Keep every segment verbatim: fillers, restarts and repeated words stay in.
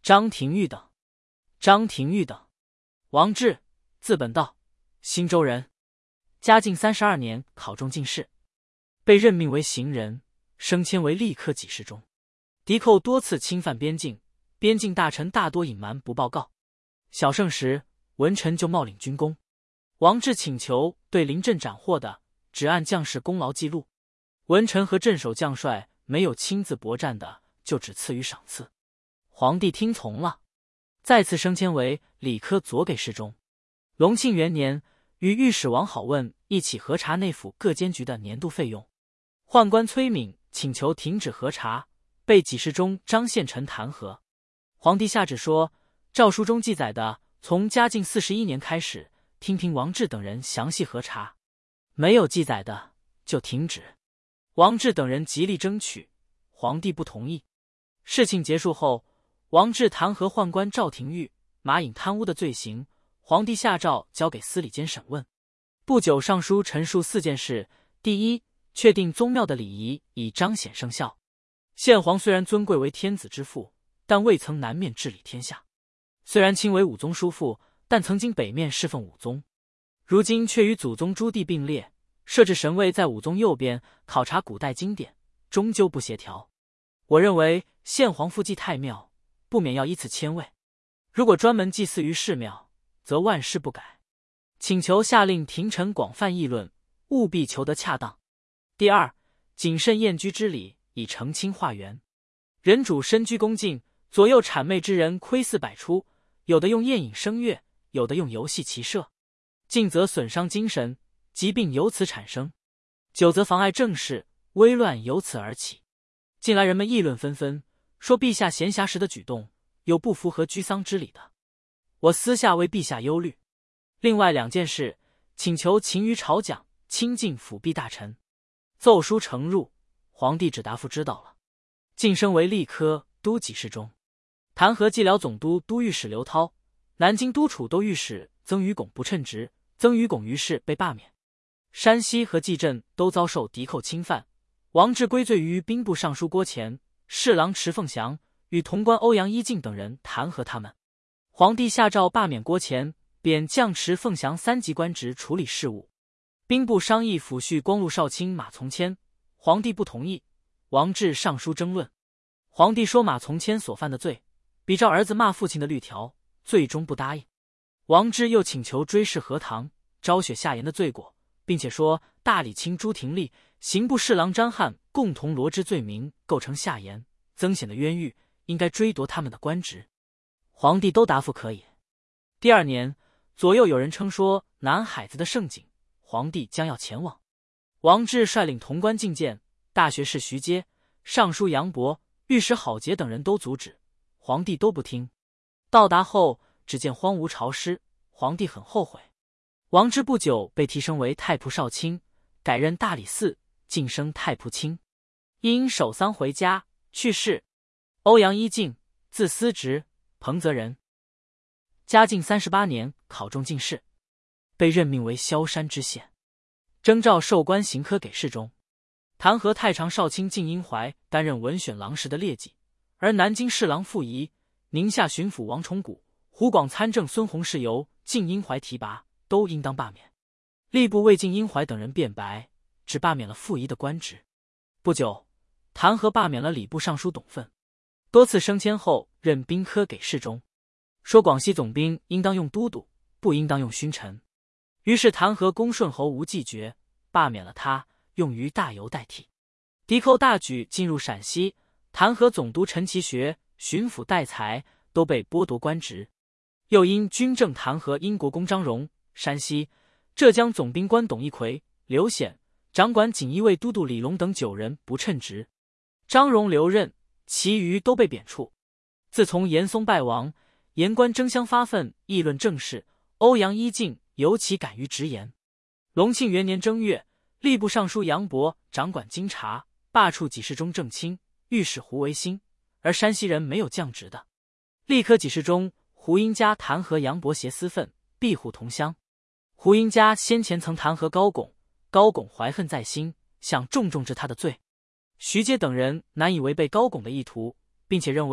张廷玉等。张廷玉等，王志，字本道，新州人。嘉靖三十二年考中进士，被任命为行人，升迁为吏科给事中。敌寇多次侵犯边境，边境大臣大多隐瞒不报告。小胜时，文臣就冒领军功。王志请求对临阵斩获的，只按将士功劳记录；文臣和镇守将帅没有亲自搏战的，就只赐予赏赐。皇帝听从了，再次升迁为礼科左给事中。隆庆元年，与御史王好问一起核查内府各监局的年度费用。宦官崔敏请求停止核查，被给事中张献臣弹劾。皇帝下旨说，诏书中记载的从嘉靖四十一年开始，听凭王志等人详细核查，没有记载的就停止。王志等人极力争取，皇帝不同意。事情结束后，王志弹劾宦官赵廷玉、马颖贪污的罪行，皇帝下诏交给司礼监审问。不久，上书陈述四件事：第一，确定宗庙的礼仪以彰显圣孝。宪皇虽然尊贵为天子之父，但未曾南面治理天下；虽然亲为武宗叔父，但曾经北面侍奉武宗。如今却与祖宗朱棣并列，设置神位在武宗右边，考察古代经典，终究不协调。我认为宪皇复祭太庙，不免要依此迁位；如果专门祭祀于寺庙，则万事不改。请求下令廷臣广泛议论，务必求得恰当。第二，谨慎宴居之礼，以澄清化缘。人主深居恭敬，左右谄媚之人窥伺百出，有的用宴饮声乐，有的用游戏骑射，近则损伤精神，疾病由此产生；久则妨碍政事，危乱由此而起。近来人们议论纷纷，说陛下闲暇时的举动有不符合居丧之礼的，我私下为陛下忧虑。另外两件事，请求勤于朝讲，亲近辅弼大臣。奏书呈入，皇帝只答复知道了。晋升为吏科都给事中，弹劾蓟辽总督都御史刘涛、南京都处都御史曾于拱不称职，曾于拱于是被罢免。山西和蓟镇都遭受敌寇侵犯，王志归罪于兵部尚书郭乾、侍郎池凤祥与潼关欧阳一敬等人弹劾他们。皇帝下诏罢免郭乾，贬降池凤祥三级官职处理事务。兵部商议抚恤光禄少卿马从谦，皇帝不同意，王志上书争论。皇帝说马从谦所犯的罪，比照儿子骂父亲的律条，最终不答应。王志又请求追谥何堂，昭雪下言的罪过，并且说大理卿朱廷立、刑部侍郎詹翰共同罗织罪名，构成下言，增显的冤狱，应该追夺他们的官职。皇帝都答复可以。第二年，左右有人称说南海子的盛景，皇帝将要前往。王志率领潼关进谏，大学士徐阶、尚书杨伯、御史郝杰等人都阻止，皇帝都不听。到达后，只见荒芜潮湿，皇帝很后悔。王志不久被提升为太仆少卿，改任大理寺，晋升太仆卿。因守丧回家，去世。欧阳一敬，字思直，彭泽人。嘉靖三十八年考中进士，被任命为萧山知县，征召授官刑科给事中。弹劾太常少卿靳英怀担任文选郎时的劣迹，而南京侍郎傅仪、宁夏巡抚王崇古、湖广参政孙弘世由靳英怀提拔，都应当罢免。吏部为靳英怀等人辩白，只罢免了傅仪的官职。不久，弹劾罢免了礼部尚书董奋。多次升迁后任兵科给事中，说广西总兵应当用都督，不应当用勋臣。于是弹劾恭顺侯吴继觉，罢免了他，用于大猷代替。敌寇大举进入陕西，弹劾总督陈其学、巡抚戴才都被剥夺官职。又因军政弹劾英国公张荣、山西、浙江总兵官董一奎、刘显、掌管锦衣卫都督李龙等九人不称职。张荣留任，其余都被贬黜。自从严嵩败亡，言官争相发愤议论政事，欧阳一敬尤其敢于直言。隆庆元年正月，吏部尚书杨伯掌管京察，罢黜给事中正卿、御史胡维新，而山西人没有降职的。吏科给事中，胡英嘉弹劾杨伯挟私愤，庇护同乡。胡英嘉先前曾弹劾高拱，高拱怀恨在心，想重重治他的罪。徐阶等人难以违背高拱的意图，并且认为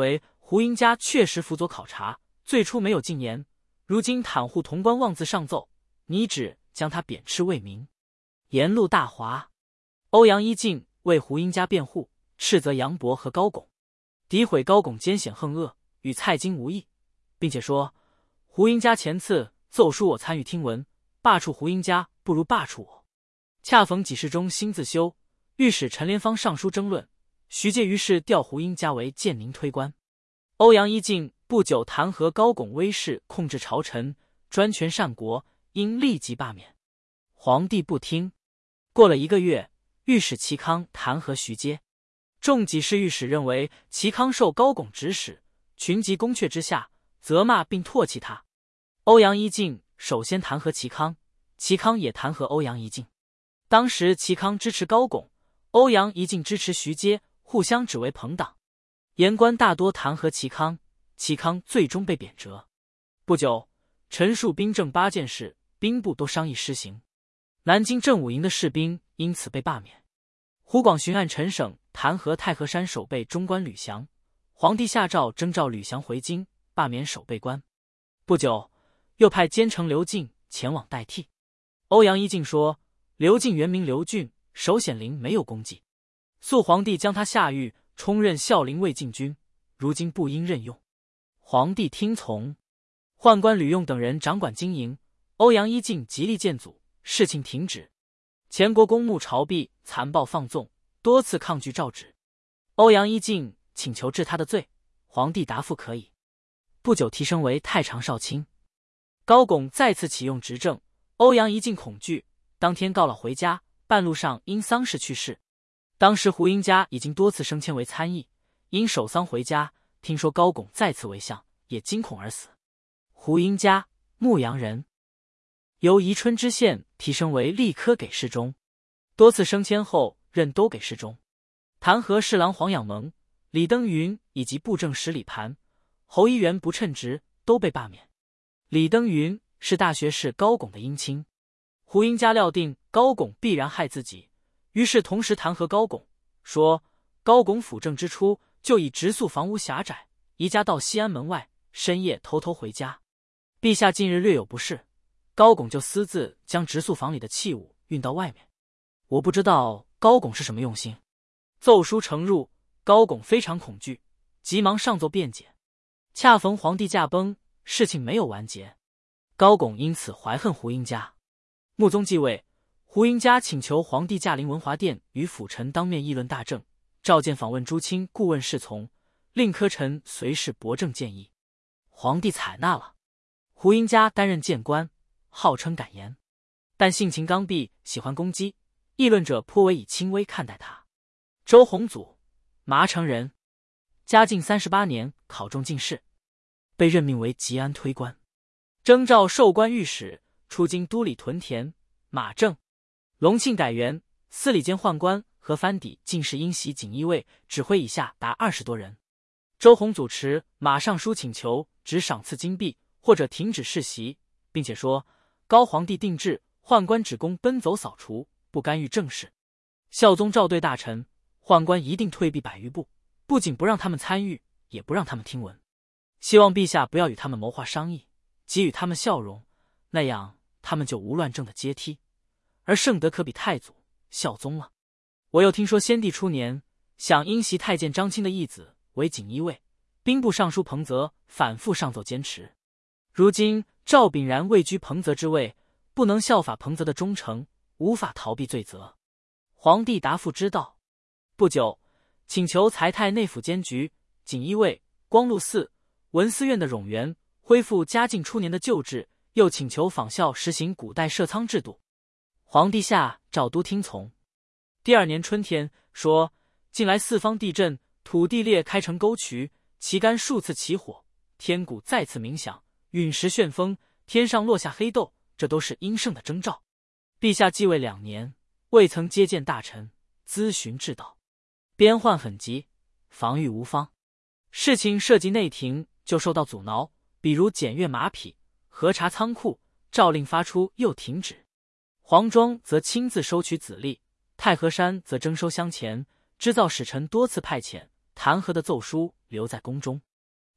胡英家确实辅佐考察，最初没有进言，如今袒护潼关妄自上奏，拟旨将他贬斥为民。沿路大哗，欧阳一敬为胡英家辩护，斥责杨伯和高拱，诋毁高拱奸险横恶，与蔡京无异，并且说胡英家前次奏书我参与听闻，罢黜胡英家不如罢黜我。恰逢几事中新自修，御史陈连芳上书争论，徐阶于是调胡英家为建宁推官。欧阳一敬不久弹劾高拱威势控制朝臣，专权擅国，应立即罢免。皇帝不听。过了一个月，御史齐康弹劾徐阶，众几事御史认为齐康受高拱指使，群集宫阙之下，责骂并唾弃他。欧阳一敬首先弹劾齐康，齐康也弹劾欧阳一敬。当时齐康支持高拱，欧阳一敬支持徐阶，互相指为朋党。言官大多弹劾齐康，齐康最终被贬谪。不久，陈述兵政八件事，兵部都商议施行。南京正武营的士兵因此被罢免。湖广巡按陈省弹劾太和山守备中官吕翔，皇帝下诏征召吕翔回京，罢免守备官。不久，又派监丞刘进前往代替。欧阳一敬说，刘进原名刘俊，守显陵没有功绩，肃皇帝将他下狱，充任孝陵卫禁军，如今不应任用。皇帝听从，宦官吕用等人掌管经营，欧阳一敬极力谏阻，事情停止。前国公墓朝壁残暴放纵，多次抗拒诏旨。欧阳一敬请求治他的罪，皇帝答复可以。不久提升为太常少卿。高拱再次启用执政，欧阳一敬恐惧，当天告老回家，半路上因丧事去世。当时胡英家已经多次升迁为参议，因守丧回家，听说高拱再次为相，也惊恐而死。胡英家，牧羊人，由宜春知县提升为吏科给事中，多次升迁后任都给事中。弹劾侍郎黄养蒙、李登云以及布政使李盘、侯一元不称职，都被罢免。李登云是大学士高拱的姻亲，胡英家料定高拱必然害自己，于是同时弹劾高拱，说高拱辅政之初就以直宿房屋狭窄，移家到西安门外，深夜偷偷回家。陛下近日略有不适，高拱就私自将直宿房里的器物运到外面。我不知道高拱是什么用心。奏书呈入，高拱非常恐惧，急忙上奏辩解。恰逢皇帝驾崩，事情没有完结，高拱因此怀恨胡英家。穆宗继位，胡英家请求皇帝驾临文华殿，与辅臣当面议论大政，召见访问诸卿顾问侍从，令科臣随侍驳正建议。皇帝采纳了。胡英家担任谏官，号称敢言，但性情刚愎，喜欢攻击，议论者颇为以轻微看待他。周弘祖，麻城人，嘉靖三十八年考中进士，被任命为吉安推官，征召授官御史，出京都理屯田、马正。隆庆改元，司礼监宦官和藩邸进士因袭锦衣卫指挥以下达二十多人。周弘祖持马上书请求只赏赐金币，或者停止世袭，并且说高皇帝定制，宦官只供奔走扫除，不干预政事。孝宗召对大臣，宦官一定退避百余步，不仅不让他们参与，也不让他们听闻。希望陛下不要与他们谋划商议，给予他们笑容，那样他们就无乱政的阶梯，而圣德可比太祖、孝宗了。我又听说先帝初年想因袭太监张钦的义子为锦衣卫，兵部尚书彭泽反复上奏坚持。如今赵炳然位居彭泽之位，不能效法彭泽的忠诚，无法逃避罪责。皇帝答复知道。不久，请求裁太内府监局、锦衣卫、光禄寺、文思院的冗员，恢复嘉靖初年的旧制，又请求仿效实行古代设仓制度。皇帝下诏都听从。第二年春天，说近来四方地震，土地裂开成沟渠，旗杆数次起火，天鼓再次鸣响，陨石旋风，天上落下黑豆，这都是阴盛的征兆。陛下继位两年，未曾接见大臣，咨询治道，边患很急，防御无方。事情涉及内廷，就受到阻挠，比如检阅马匹、核查仓库，诏令发出又停止。黄庄则亲自收取子吏，太和山则征收乡钱，织造使臣多次派遣，弹劾的奏书留在宫中。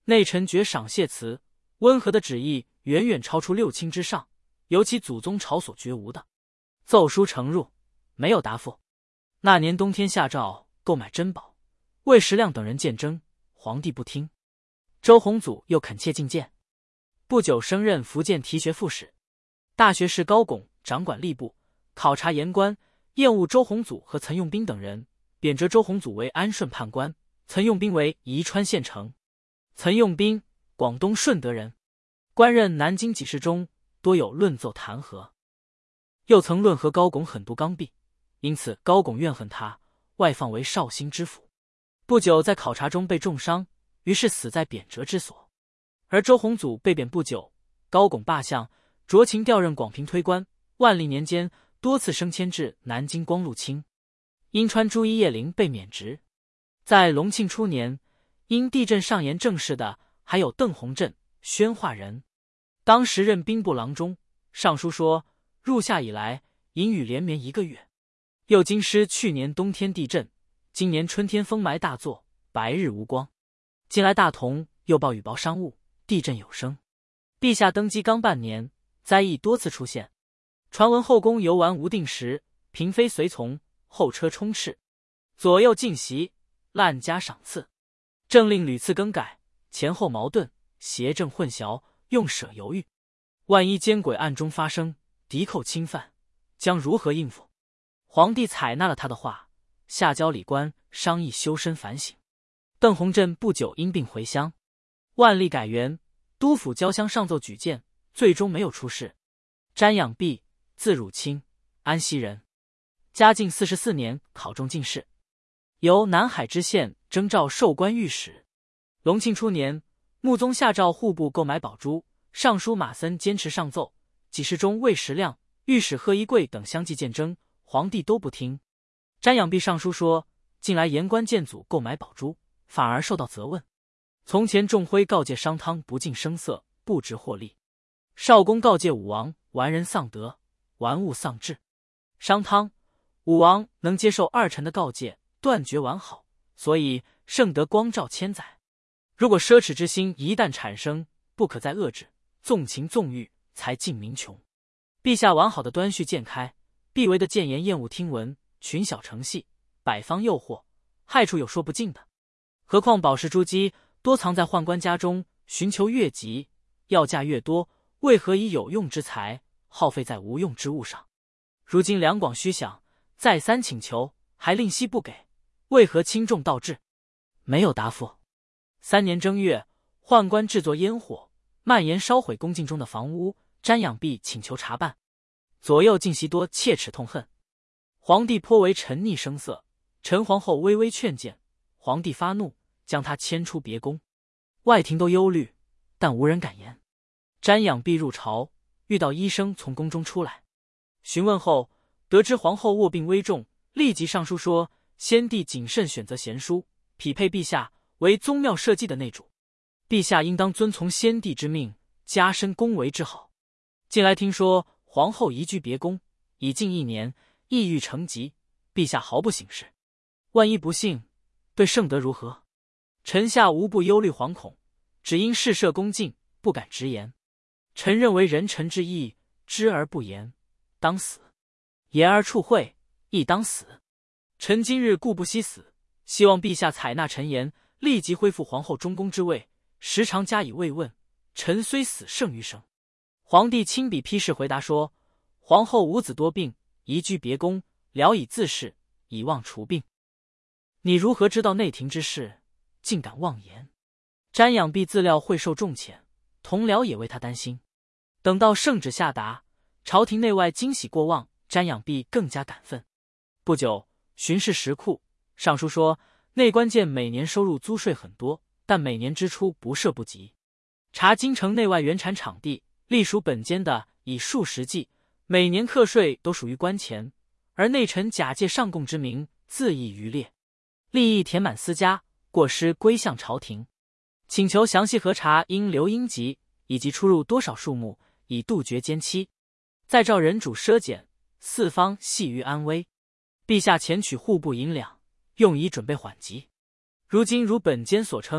内臣爵赏谢词，温和的旨意远远超出六卿之上，由其祖宗朝所绝无的。奏书呈入，没有答复。那年冬天下诏购买珍宝，魏时亮等人见征，皇帝不听。周弘祖又恳切进谏，不久升任福建提学副使。大学士高拱掌管吏部，考察言官，厌恶周弘祖和岑用兵等人，贬谪周弘祖为安顺判官，岑用兵为宜川县丞。岑用兵，广东顺德人，官任南京给事中，多有论奏弹劾。又曾论和高拱狠毒刚愎，因此高拱怨恨他，外放为绍兴知府。不久在考察中被重伤，于是死在贬谪之所。而周弘祖被贬不久，高拱罢相，酌情调任广平推官。万历年间多次升迁至南京光禄卿。因川朱一叶林被免职。在隆庆初年，因地震上言政事的还有邓弘振、宣化人。当时任兵部郎中，上书说入夏以来阴雨连绵一个月，又京师去年冬天地震，今年春天风霾大作，白日无光。近来大同又报雨雹伤物，地震有声。陛下登基刚半年，灾异多次出现。传闻后宫游玩无定时，嫔妃随从，后车充斥，左右进袭，滥加赏赐，政令屡次更改，前后矛盾，邪正混淆，用舍犹豫。万一奸诡暗中发生，敌寇侵犯，将如何应付？皇帝采纳了他的话，下交礼官商议修身反省。邓弘振不久因病回乡，万历改元，督府交乡上奏举荐，最终没有出事。瞻仰弼，字汝清，安溪人，嘉靖四十四年考中进士，由南海知县征召授官御史。隆庆初年，穆宗下诏户部购买宝珠，尚书马森坚持上奏，给事中魏时亮、御史贺一贵等相继见征，皇帝都不听。瞻仰弼上书说，近来言官见阻购买宝珠，反而受到责问。从前仲徽告诫商汤不近声色，不知获利；少公告诫武王玩人丧德，玩物丧志。商汤、武王能接受二臣的告诫，断绝完好，所以圣德光照千载。如果奢侈之心一旦产生，不可再遏制，纵情纵欲，才尽民穷。陛下完好的端绪渐开，必为的谏言厌恶听闻，群小成戏，百方诱惑，害处有说不尽的。何况宝石珠玑多藏在宦官家中，寻求越急，要价越多，为何以有用之财耗费在无用之物上？如今两广虚想，再三请求，还吝惜不给，为何轻重倒置？没有答复。三年正月，宦官制作烟火，蔓延烧毁宫禁中的房屋，瞻仰弼请求查办，左右进席多切齿痛恨。皇帝颇为沉溺声色，陈皇后微微劝谏，皇帝发怒，将他迁出别宫。外廷都忧虑，但无人敢言。瞻仰弼入朝，遇到医生从宫中出来，询问后得知皇后卧病危重，立即上书说，先帝谨慎选择贤淑，匹配陛下为宗庙社稷的内主，陛下应当遵从先帝之命，加深宫闱之好。近来听说皇后移居别宫，已近一年，抑郁成疾，陛下毫不省事，万一不幸，对圣德如何？臣下无不忧虑惶恐，只因事涉恭敬，不敢直言。臣认为人臣之义，知而不言，当死；言而触秽，亦当死。臣今日故不惜死，希望陛下采纳臣言，立即恢复皇后中宫之位，时常加以慰问。臣虽死胜于生。皇帝亲笔批示回答说，皇后无子多病，移居别宫，聊以自适，以望除病。你如何知道内廷之事，竟敢妄言？瞻仰弼自料会受重谴，同僚也为他担心。等到圣旨下达，朝廷内外惊喜过望，瞻仰弼更加感愤。不久，巡视石库，上书说，内官见每年收入租税很多，但每年支出不设不及。查京城内外原产场地，隶属本监的以数十计，每年课税都属于官钱，而内臣假借上贡之名，恣意渔猎，利益填满私家，过失归向朝廷。请求详细核查应留应急以及出入多少数目，以杜绝奸欺。再召人主奢俭，四方系于安危。陛下遣取户部银两，用以准备缓急。如今如本监所称，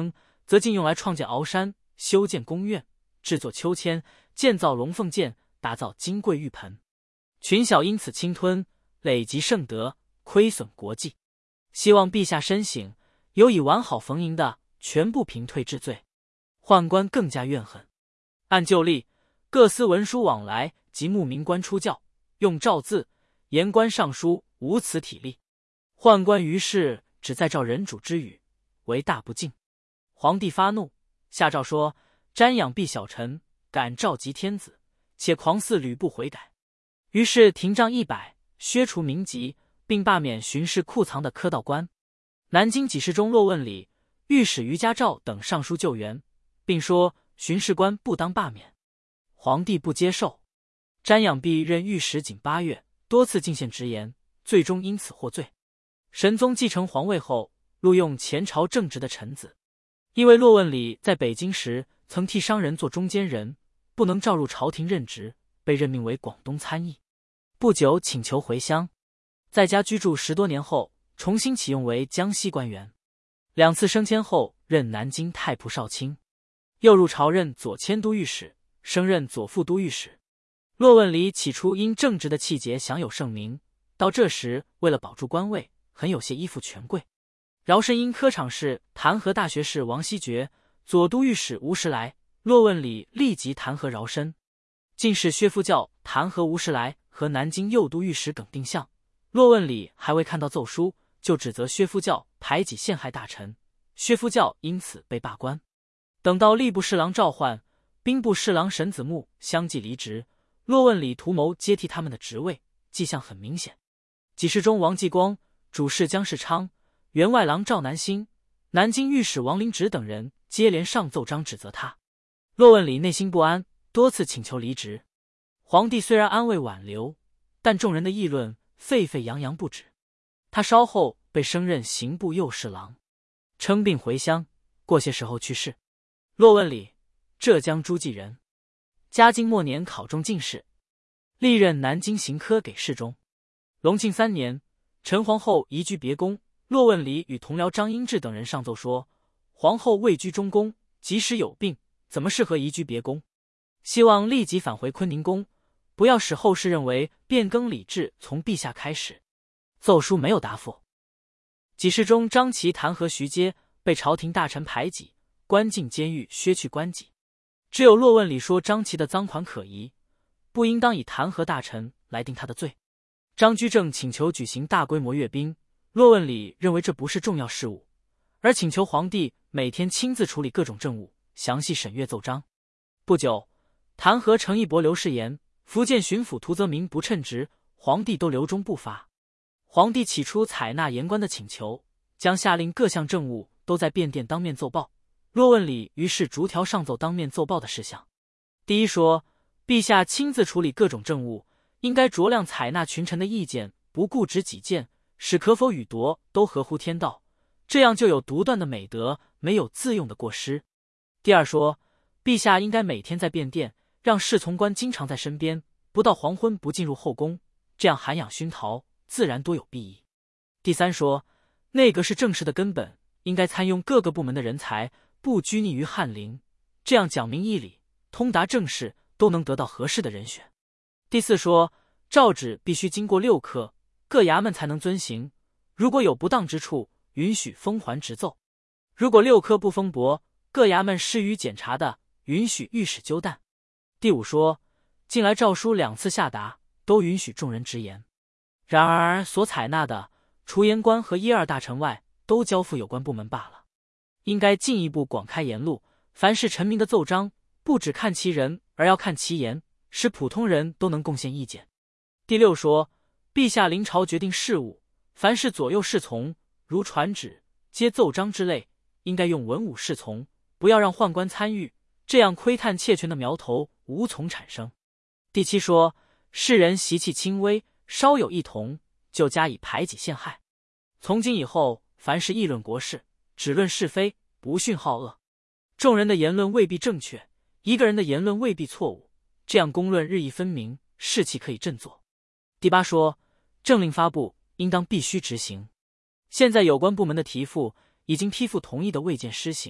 则尽用来创建鳌山、修建宫苑、制作秋千、建造龙凤剑、打造金桂玉盆。群小因此侵吞，累积圣德，亏损国计。希望陛下深省，有以完好逢迎的，全部平退治罪。宦官更加怨恨。按旧例，各司文书往来及牧民官出教，用诏字，言官上书无此体例。宦官于是只再照人主之语，为大不敬。皇帝发怒，下诏说：瞻仰陛小臣，敢召集天子，且狂肆吕布悔改。于是廷杖一百，削除民籍，并罢免巡视库藏的科道官。南京给事中骆问礼、御史于家照等上书救援，并说巡视官不当罢免。皇帝不接受。瞻仰弼任御史仅八月，多次进献直言，最终因此获罪。神宗继承皇位后，录用前朝正直的臣子。因为骆问礼在北京时曾替商人做中间人，不能召入朝廷任职，被任命为广东参议。不久请求回乡，在家居住十多年后，重新启用为江西官员。两次升迁后，任南京太仆少卿，又入朝任左迁都御史，升任左副都御史。骆问礼起初因正直的气节享有盛名，到这时为了保住官位，很有些依附权贵。饶申因科场试弹劾大学士王希爵、左都御史吴时来，骆问礼立即弹劾饶申。进士薛夫教弹劾吴时来和南京右都御史耿定向，骆问礼还未看到奏书，就指责薛夫教排挤陷害大臣，薛夫教因此被罢官。等到吏部侍郎赵焕、兵部侍郎沈子木相继离职，骆问礼图谋接替他们的职位，迹象很明显。给事中王继光、主事姜世昌、员外郎赵南星、南京御史王林直等人接连上奏章指责他。骆问礼内心不安，多次请求离职。皇帝虽然安慰挽留，但众人的议论沸沸扬扬不止。他稍后被升任刑部右侍郎，称病回乡，过些时候去世。骆问礼，浙江诸暨人，嘉靖末年考中进士，历任南京刑科给事中。隆庆三年，陈皇后移居别宫，骆问礼与同僚张英志等人上奏说，皇后位居中宫，即使有病，怎么适合移居别宫？希望立即返回坤宁宫，不要使后世认为变更礼制从陛下开始。奏书没有答复。给事中张琦弹劾徐阶，被朝廷大臣排挤，关进监狱，削去官籍。只有骆问礼说张琦的赃款可疑，不应当以弹劾大臣来定他的罪。张居正请求举行大规模阅兵，骆问礼认为这不是重要事务，而请求皇帝每天亲自处理各种政务，详细审阅奏章。不久，弹劾程义伯、刘世言、福建巡抚涂泽明不称职，皇帝都留中不发。皇帝起初采纳言官的请求，将下令各项政务都在便殿当面奏报。骆问礼于是逐条上奏当面奏报的事项。第一说，陛下亲自处理各种政务，应该酌量采纳群臣的意见，不固执己见，使可否与夺都合乎天道，这样就有独断的美德，没有自用的过失。第二说，陛下应该每天在便殿，让侍从官经常在身边，不到黄昏不进入后宫，这样涵养熏陶，自然多有裨益。第三说，内阁是政事的根本，应该参用各个部门的人才，不拘泥于翰林，这样讲明义理，通达政事，都能得到合适的人选。第四说，诏旨必须经过六科，各衙门才能遵行，如果有不当之处，允许封还职奏；如果六科不封驳，各衙门施予检查的，允许御史纠弹。第五说，近来诏书两次下达，都允许众人直言，然而所采纳的，除言官和一二大臣外，都交付有关部门罢了。应该进一步广开言路，凡是臣民的奏章，不只看其人，而要看其言，使普通人都能贡献意见。第六说，陛下临朝决定事务，凡是左右侍从，如传旨、接奏章之类，应该用文武侍从，不要让宦官参与，这样窥探窃权的苗头无从产生。第七说，世人习气轻微，稍有异同，就加以排挤陷害。从今以后，凡是议论国事，只论是非，不训好恶。众人的言论未必正确，一个人的言论未必错误，这样公论日益分明，士气可以振作。第八说，政令发布，应当必须执行。现在有关部门的提复已经批复同意的未见施行，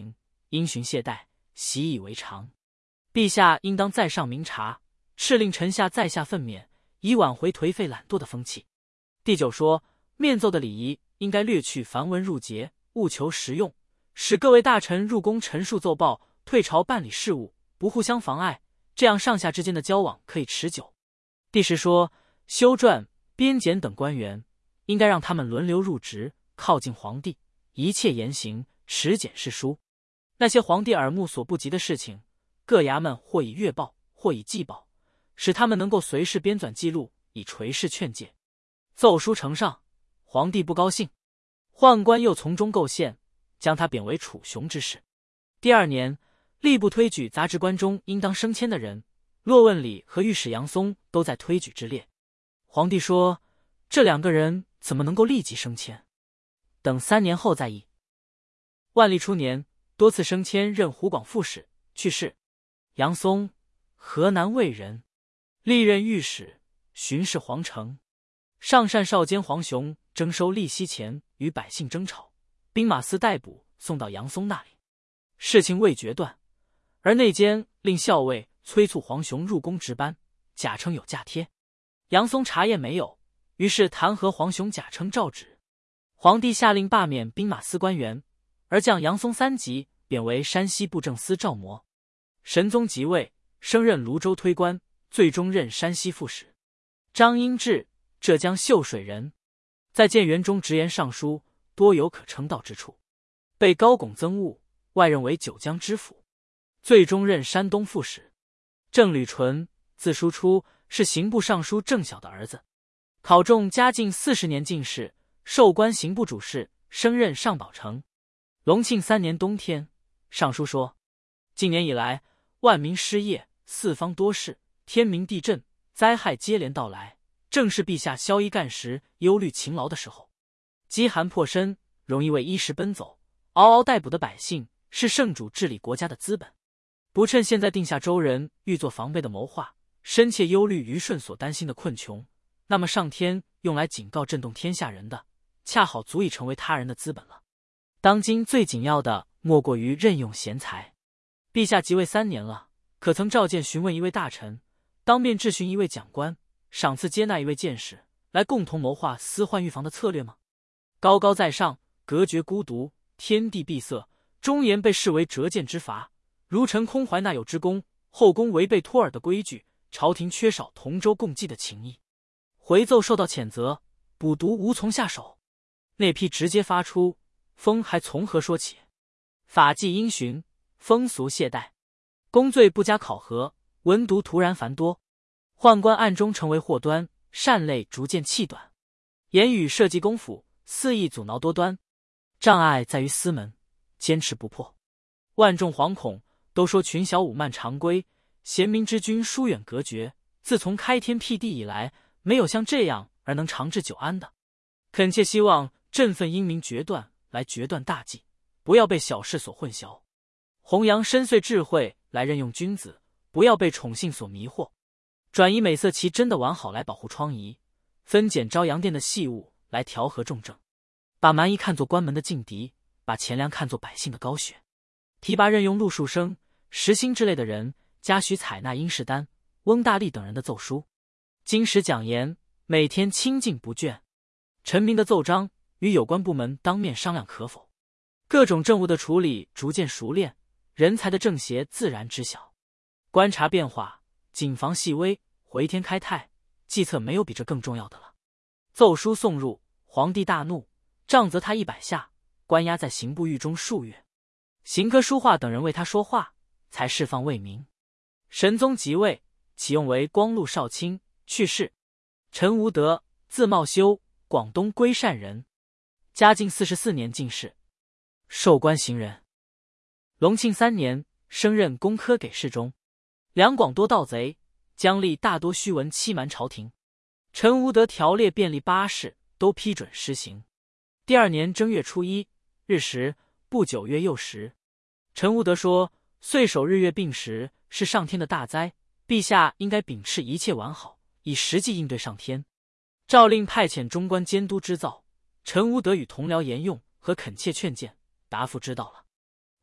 因循懈怠，习以为常。陛下应当再上明察，敕令臣下在下奋勉，以挽回颓废懒惰的风气。第九说，面奏的礼仪应该略去繁文缛节，务求实用，使各位大臣入宫陈述奏报，退朝办理事务，不互相妨碍，这样上下之间的交往可以持久。第十说，修撰、编检等官员，应该让他们轮流入职，靠近皇帝，一切言行持检是书。那些皇帝耳目所不及的事情，各衙门或以月报，或以季报，使他们能够随时编纂记录，以垂示劝诫。奏书呈上，皇帝不高兴，宦官又从中构陷，将他贬为楚雄之事。第二年，吏部推举杂职官中应当升迁的人，骆问礼和御史杨松都在推举之列。皇帝说，这两个人怎么能够立即升迁？等三年后再议。万历初年，多次升迁任湖广副使，去世。杨松，河南卫人，历任御史、巡视皇城。上善少监黄雄征收利息钱，与百姓争吵，兵马司逮捕，送到杨松那里。事情未决断，而内监令校尉催促黄雄入宫值班，假称有假贴。杨松查验没有，于是弹劾黄雄假称诏旨。皇帝下令罢免兵马司官员，而降杨松三级，贬为山西布政司赵模。神宗即位，升任泸州推官，最终任山西副使。张英志，浙江秀水人，在建元中直言上书，多有可称道之处，被高拱憎恶，外任为九江知府，最终任山东副使。郑履纯，字叔初，是刑部尚书郑晓的儿子，考中嘉靖四十年进士，授官刑部主事，升任上宝城。隆庆三年冬天，上书说，近年以来，万民失业，四方多事，天明地震，灾害接连到来，正是陛下宵衣干食、忧虑勤劳的时候。饥寒迫身，容易为衣食奔走，嗷嗷待哺的百姓是圣主治理国家的资本。不趁现在定下周人预做防备的谋划，深切忧虑虞舜所担心的困穷，那么上天用来警告震动天下人的，恰好足以成为他人的资本了。当今最紧要的莫过于任用贤才。陛下即位三年了，可曾召见询问一位大臣，当面质询一位讲官，赏赐接纳一位谏士，来共同谋划私患预防的策略吗？高高在上，隔绝孤独，天地闭塞，忠言被视为折谏之罚。如臣空怀纳有之功，后宫违背托尔的规矩，朝廷缺少同舟共济的情谊。回奏受到谴责，补读无从下手。那批直接发出，风还从何说起？法纪因循，风俗懈怠，公罪不加考核，文牍突然繁多，宦官暗中成为祸端，善类逐渐气短，言语涉及公府，肆意阻挠多端，障碍在于司门，坚持不破。万众惶恐，都说群小五慢常规，贤明之君疏远隔绝。自从开天辟地以来，没有像这样而能长治久安的。恳切希望振奋英明决断，来决断大计，不要被小事所混淆；弘扬深邃智慧，来任用君子，不要被宠幸所迷惑；转移美色其真的完好，来保护疮痍；分拣朝阳殿的细物，来调和重症；把蛮夷看作官门的劲敌，把钱粮看作百姓的高血；提拔任用陆树生、石兴之类的人，嘉许采纳殷世丹、翁大利等人的奏书。经时讲言，每天清静不倦。臣民的奏章与有关部门当面商量可否。各种政务的处理逐渐熟练，人才的正邪自然知晓。观察变化，谨防细微，回天开泰，计策没有比这更重要的了。奏书送入，皇帝大怒，杖责他一百下，关押在刑部狱中数月。刑科书画等人为他说话，才释放魏明。神宗即位，启用为光禄少卿，去世。陈无德，字茂修，广东归善人，嘉靖四十四年进士，授官行人。隆庆三年，升任工科给事中。两广多盗贼，姜吏大多虚文欺瞒朝廷。陈无德条列便利八事，都批准施行。第二年正月初一日时，不九月又时。陈无德说，岁首日月并时是上天的大灾，陛下应该秉持一切完好，以实际应对上天。诏令派遣中官监督织造，陈无德与同僚沿用和恳切劝谏，答复知道了。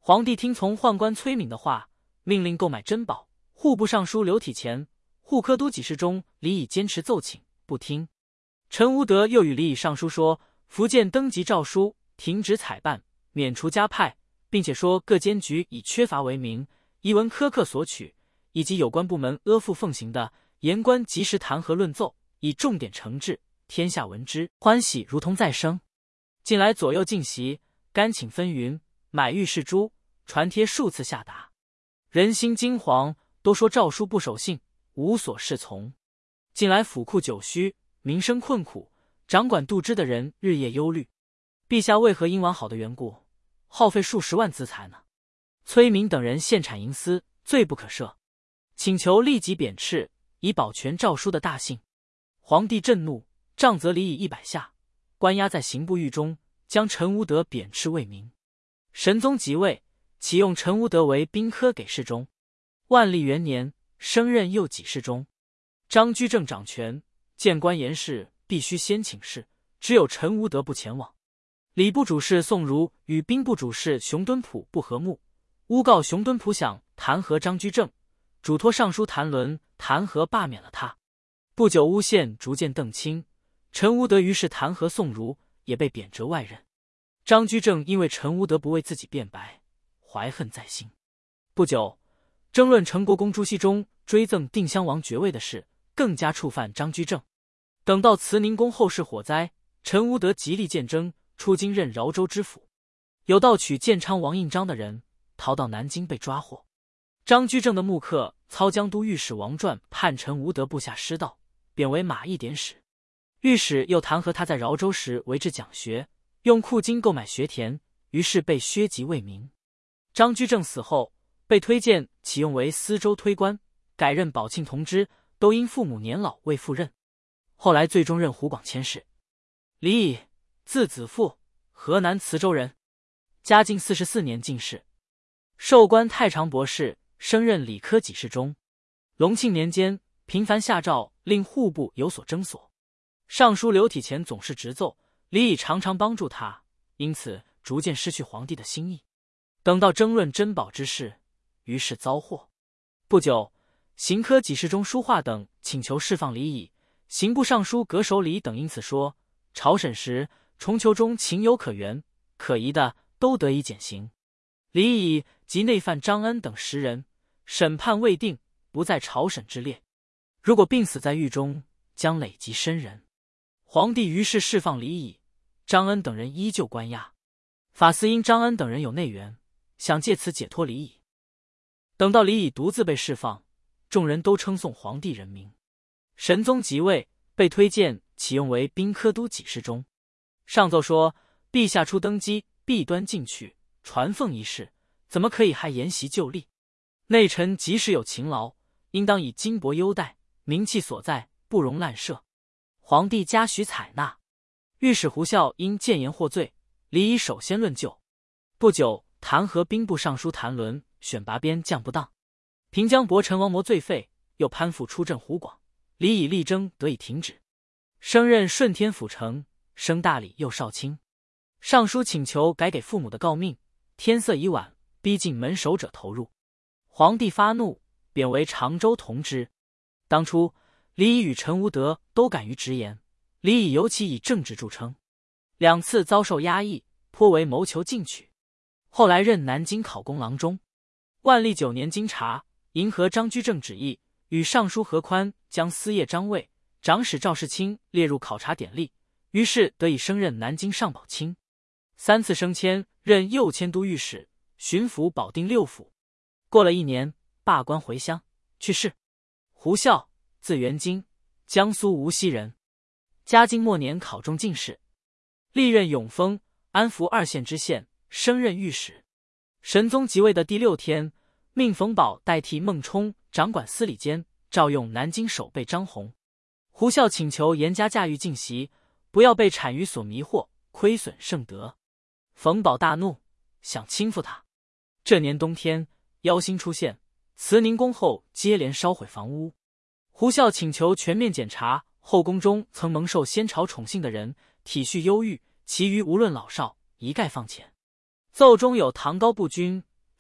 皇帝听从宦官崔敏的话，命令购买珍宝。户部尚书刘体前、户科都给事中李乙坚持奏请，不听。陈无德又与李乙上书说，福建登级诏书停止采办，免除家派，并且说各监局以缺乏为名，疑闻苛刻索取，以及有关部门阿附奉行的，言官及时弹劾论奏，以重点惩治，天下闻之，欢喜如同再生。近来左右进袭，甘请分云，买玉饰珠，传贴数次下达，人心惊惶，都说诏书不守信，无所适从。近来府库久虚，民生困苦，掌管度支的人日夜忧虑。陛下为何因完好的缘故，耗费数十万资财呢？崔敏等人献产营私，罪不可赦，请求立即贬斥，以保全诏书的大信。皇帝震怒，杖责李乙一百下，关押在刑部狱中，将陈无德贬斥为民。神宗即位，启用陈无德为兵科给事中。万历元年，升任右给事中。张居正掌权，见官言事必须先请示，只有陈无德不前往。礼部主事宋儒与兵部主事熊敦溥不和睦，诬告熊敦溥想弹劾张居正，嘱托尚书谭纶弹劾罢免了他。不久诬陷逐渐邓清，陈无德于是弹劾宋儒，也被贬谪外任。张居正因为陈无德不为自己辩白，怀恨在心。不久，争论成国公朱熹中追赠定襄王爵位的事，更加触犯张居正。等到慈宁宫后事火灾，陈无德极力谏争，出京任饶州知府。有盗取建昌王印章的人逃到南京被抓获。张居正的幕客操江都御史王传判陈无德部下失道，贬为马邑典史。御史又弹劾他在饶州时为之讲学，用库金购买学田，于是被削籍为民。张居正死后，被推荐启用为司州推官，改任宝庆同知，都因父母年老未复任。后来最终任湖广佥事。李乙，字子富，河南磁州人，嘉靖四十四年进士，授官太常博士，升任理科给事中。隆庆年间，频繁下诏令户部有所征索。尚书刘体前总是直奏，李乙常常帮助他，因此逐渐失去皇帝的心意。等到争论珍宝之事，于是遭祸。不久，刑科给事中书画等请求释放李乙，刑部尚书阁首李等因此说，朝审时重囚中情有可原，可疑的都得以减刑。李乙及内犯张恩等十人，审判未定，不在朝审之列。如果病死在狱中，将累及身人。皇帝于是释放李乙，张恩等人依旧关押。法司因张恩等人有内援，想借此解脱李乙。等到李乙独自被释放，众人都称颂皇帝人民。神宗即位，被推荐启用为兵科都给事中。上奏说，陛下初登基，弊端尽去，传奉一事，怎么可以还沿袭旧例？内臣即使有勤劳，应当以金帛优待，名气所在，不容滥赦。皇帝嘉许采纳。御史胡孝因谏言获罪，李乙首先论就。不久，弹劾兵部尚书谭纶选拔边将不当，平江伯陈王谋罪废，又攀附出镇湖广，李乙力争得以停止。升任顺天府丞，升大理右少卿。上书请求改给父母的诰命，天色已晚，逼近门守者投入。皇帝发怒，贬为常州同知。当初李乙与陈无德都敢于直言，李乙尤其以正直著称，两次遭受压抑，颇为谋求进取。后来任南京考功郎中。万历九年经查，迎合张居正旨意，与尚书何宽将司业张卫、长史赵世清列入考察典例，于是得以升任南京上保卿。三次升迁，任右迁都御史、巡抚保定六府。过了一年，罢官回乡，去世。胡孝，字元京，江苏无锡人。嘉靖末年考中进士，历任永丰、安福二县知县，升任御史。神宗即位的第六天，命冯保代替孟冲掌管司礼监，召用南京守备张宏。胡孝请求严加驾驭进袭，不要被谄谀所迷惑，亏损圣德。冯保大怒，想倾覆他。这年冬天，妖星出现，慈宁宫后接连烧毁房屋。胡孝请求全面检查后宫中曾蒙受先朝宠幸的人，体恤忧郁，其余无论老少，一概放遣。奏中有唐高不均，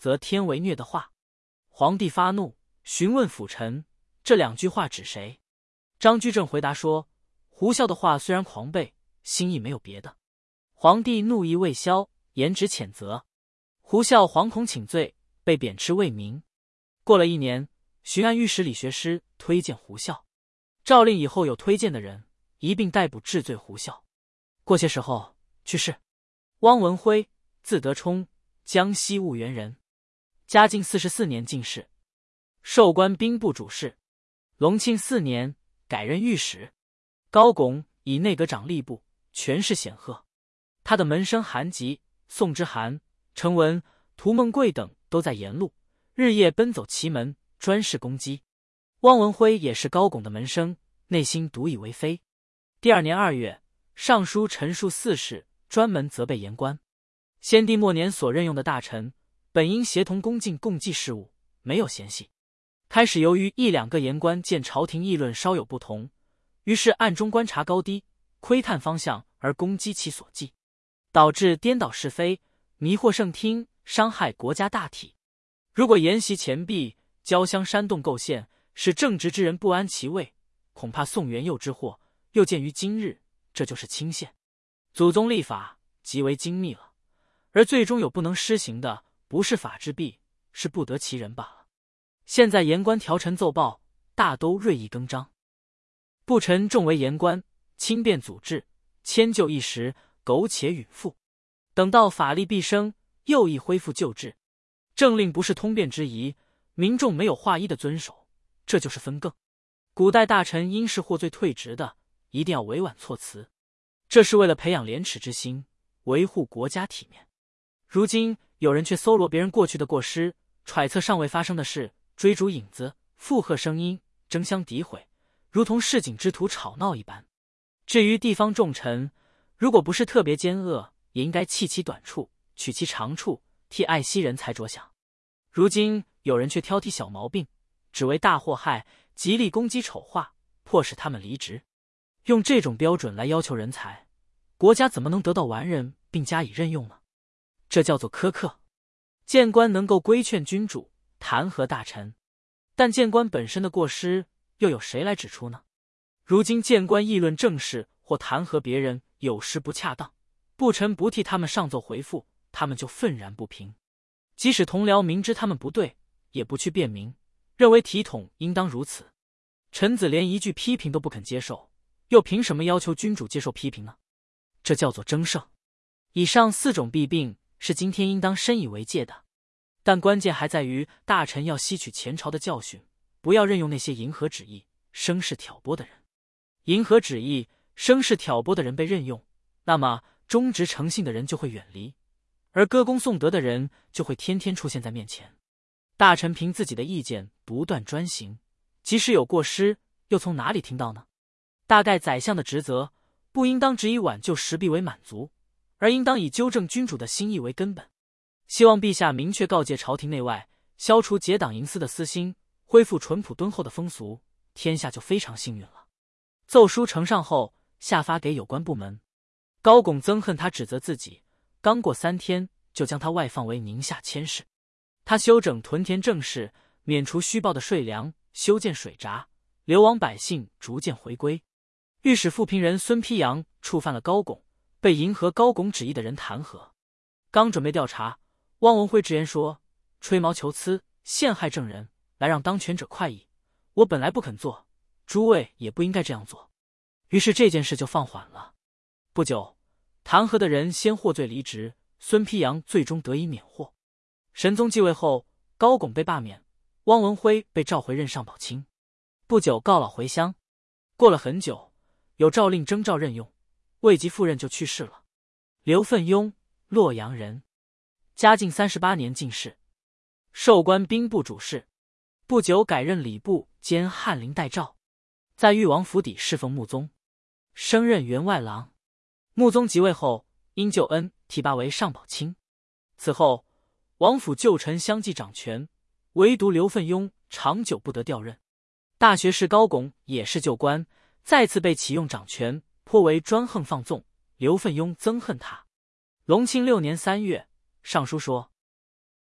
则天为虐的话。皇帝发怒，询问辅臣，这两句话指谁？张居正回答说，胡孝的话虽然狂悖，心意没有别的。皇帝怒意未消，严旨谴责。胡孝惶恐请罪，被贬斥为民。过了一年，巡按御史李学师推荐胡孝，诏令以后有推荐的人一并逮捕治罪胡孝。过些时候去世。汪文辉，字德冲，江西婺源人，嘉靖四十四年进士，授官兵部主事。隆庆四年改任御史。高拱以内阁长吏部，权势显赫。他的门生韩吉、宋之涵、程文、涂梦贵等都在沿路，日夜奔走其门，专事攻击。汪文辉也是高拱的门生，内心独以为非。第二年二月，上书陈述四事，专门责备言官。先帝末年所任用的大臣，本应协同宫禁共济事务，没有嫌隙。开始由于一两个言官见朝廷议论稍有不同，于是暗中观察高低，窥探方向而攻击其所记，导致颠倒是非，迷惑圣听，伤害国家大体。如果沿袭前弊，交相煽动构陷，使正直之人不安其位，恐怕宋元佑之祸又见于今日，这就是清宪。祖宗立法极为精密了，而最终有不能施行的，不是法之弊，是不得其人罢了。现在言官条陈奏报，大都锐意更张。不臣重为言官，轻便组织，迁就一时，苟且允复。等到法力毕生，又易恢复旧制。政令不是通变之宜，民众没有划一的遵守，这就是分更。古代大臣因是获罪退职的，一定要委婉措辞，这是为了培养廉耻之心，维护国家体面。如今有人却搜罗别人过去的过失，揣测尚未发生的事，追逐影子，附和声音，争相诋毁，如同市井之徒吵闹一般。至于地方重臣，如果不是特别奸恶，也应该弃其短处，取其长处，替爱惜人才着想。如今有人却挑剔小毛病，只为大祸害，极力攻击丑化，迫使他们离职。用这种标准来要求人才，国家怎么能得到完人并加以任用呢？这叫做苛刻。谏官能够规劝君主，弹劾大臣，但谏官本身的过失又有谁来指出呢？如今谏官议论政事或弹劾别人有时不恰当，不臣不替他们上奏回复，他们就愤然不平。即使同僚明知他们不对，也不去辩明，认为体统应当如此。臣子连一句批评都不肯接受，又凭什么要求君主接受批评呢？这叫做争胜。以上四种弊病是今天应当深以为戒的，但关键还在于大臣要吸取前朝的教训，不要任用那些迎合旨意、生事挑拨的人。迎合旨意、生事挑拨的人被任用，那么忠直诚信的人就会远离，而歌功颂德的人就会天天出现在面前。大臣凭自己的意见不断专行，即使有过失，又从哪里听到呢？大概宰相的职责不应当只以挽救时弊为满足，而应当以纠正君主的心意为根本。希望陛下明确告诫朝廷内外，消除结党营私的私心，恢复淳朴敦厚的风俗，天下就非常幸运了。奏书呈上后，下发给有关部门。高拱憎恨他指责自己，刚过三天就将他外放为宁夏佥事。他修整屯田政事，免除虚报的税粮，修建水闸，流亡百姓逐渐回归。御史复平人孙丕阳触犯了高拱，被迎合高拱旨意的人弹劾。刚准备调查，汪文辉直言说，吹毛求疵，陷害证人，来让当权者快意。我本来不肯做，诸位也不应该这样做。于是这件事就放缓了。不久，弹劾的人先获罪离职，孙丕阳最终得以免获。神宗继位后，高拱被罢免，汪文辉被召回任上宝卿。不久告老回乡。过了很久，有诏令征召任用，未及赴任就去世了。刘奋庸，洛阳人，嘉靖三十八年进士，授官兵部主事。不久改任礼部兼翰林待诏，在裕王府邸侍奉穆宗，升任员外郎。穆宗即位后，因救恩提拔为上宝卿。此后，王府旧臣相继掌权，唯独刘奋庸长久不得调任。大学士高拱也是旧官，再次被启用掌权，颇为专横放纵，刘奋庸憎恨他。隆庆六年三月，上书说：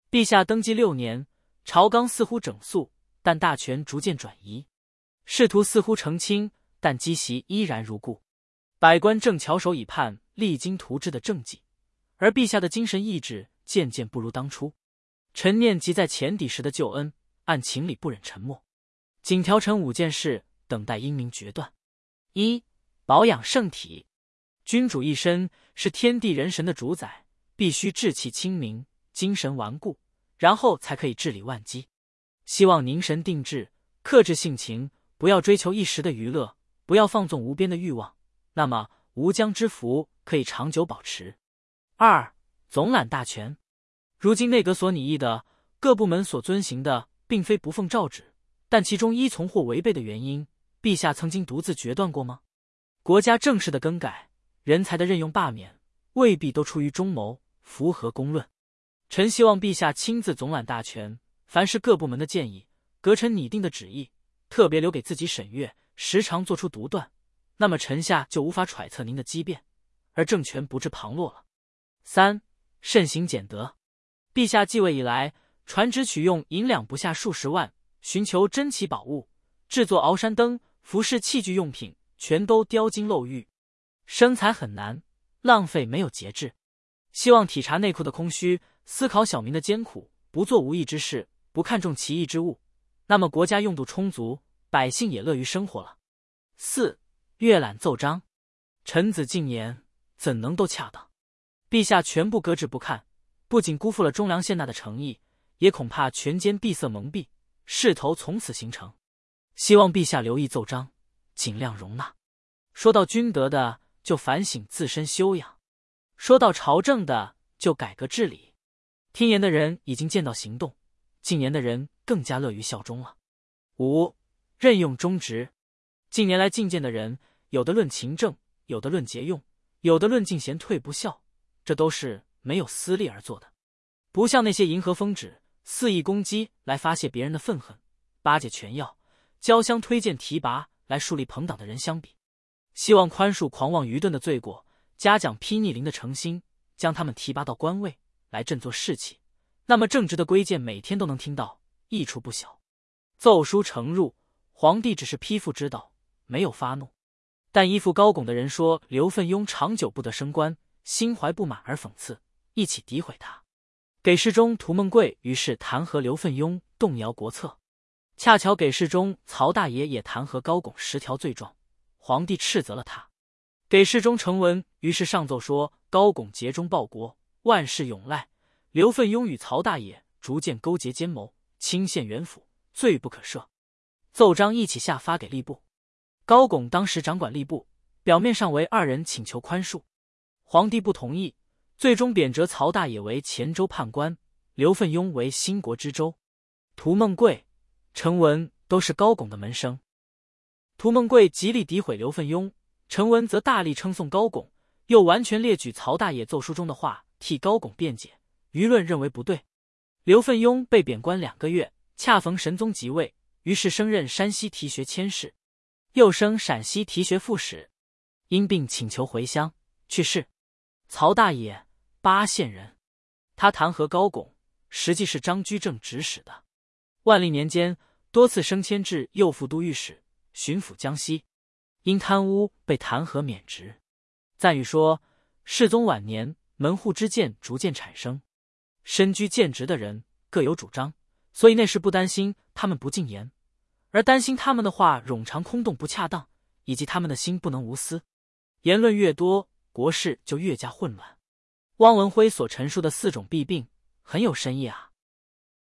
陛下登基六年，朝纲似乎整肃，但大权逐渐转移，仕途似乎澄清，但积习依然如故。百官正翘首以盼励精图治的政绩，而陛下的精神意志渐渐不如当初。臣念及在前邸时的旧恩，按情理不忍沉默，仅调陈五件事，等待英明决断。一、保养圣体。君主一身是天地人神的主宰，必须志气清明，精神顽固，然后才可以治理万机。希望凝神定志，克制性情，不要追求一时的娱乐，不要放纵无边的欲望，那么吴江之福可以长久保持。二、总揽大权。如今内阁所拟议的，各部门所遵行的，并非不奉诏旨，但其中依从或违背的原因，陛下曾经独自决断过吗？国家政事的更改，人才的任用罢免，未必都出于忠谋，符合公论。臣希望陛下亲自总揽大权，凡是各部门的建议，阁臣拟定的旨意，特别留给自己审阅，时常做出独断，那么臣下就无法揣测您的机变，而政权不致旁落了。三、慎行俭德。陛下继位以来，传旨取用银两不下数十万，寻求珍奇宝物，制作鳌山灯、服饰器具用品，全都雕金镂玉，生财很难，浪费没有节制。希望体察内库的空虚，思考小民的艰苦，不做无益之事，不看重奇异之物，那么国家用度充足，百姓也乐于生活了。四、阅览奏章。臣子进言，怎能都恰当？陛下全部搁置不看，不仅辜负了忠良献纳的诚意，也恐怕权奸闭塞蒙蔽，势头从此形成。希望陛下留意奏章，尽量容纳。说到君德的，就反省自身修养；说到朝政的，就改革治理。听言的人已经见到行动，进言的人更加乐于效忠了。五、任用忠直。近年来进谏的人，有的论勤政，有的论节用，有的论进贤退不孝，这都是没有私利而做的，不像那些迎合封旨、肆意攻击来发泄别人的愤恨，巴结权要、交相推荐提拔来树立朋党的人相比。希望宽恕狂妄愚钝的罪过，嘉奖批逆鳞的诚心，将他们提拔到官位来振作士气，那么正直的规谏每天都能听到，益处不小。奏书呈入，皇帝只是批复知道，没有发怒，但依附高拱的人说刘奋庸长久不得升官，心怀不满而讽刺，一起诋毁他。给事中涂孟贵于是弹劾刘奋庸动摇国策，恰巧给事中曹大爷也弹劾高拱十条罪状，皇帝斥责了他。给事中成文于是上奏说高拱竭忠报国，万事永赖，刘奋庸与曹大爷逐渐勾结奸谋，侵陷元府，罪不可赦。奏章一起下发给吏部，高拱当时掌管吏部，表面上为二人请求宽恕，皇帝不同意，最终贬谪曹大也为黔州判官，刘奋庸为兴国知州。涂孟贵、陈文都是高拱的门生。涂孟贵极力诋毁刘奋庸，陈文则大力称颂高拱，又完全列举曹大也奏书中的话替高拱辩解，舆论认为不对。刘奋庸被贬官两个月，恰逢神宗即位，于是升任山西提学佥事，又升陕西提学副使，因病请求回乡，去世。曹大也，巴县人，他弹劾高拱，实际是张居正指使的。万历年间，多次升迁至右副都御史、巡抚江西，因贪污被弹劾免职。赞誉说，世宗晚年门户之见逐渐产生，身居谏职的人各有主张，所以那时不担心他们不进言，而担心他们的话冗长空洞不恰当，以及他们的心不能无私。言论越多，国事就越加混乱。汪文辉所陈述的四种弊病很有深意啊。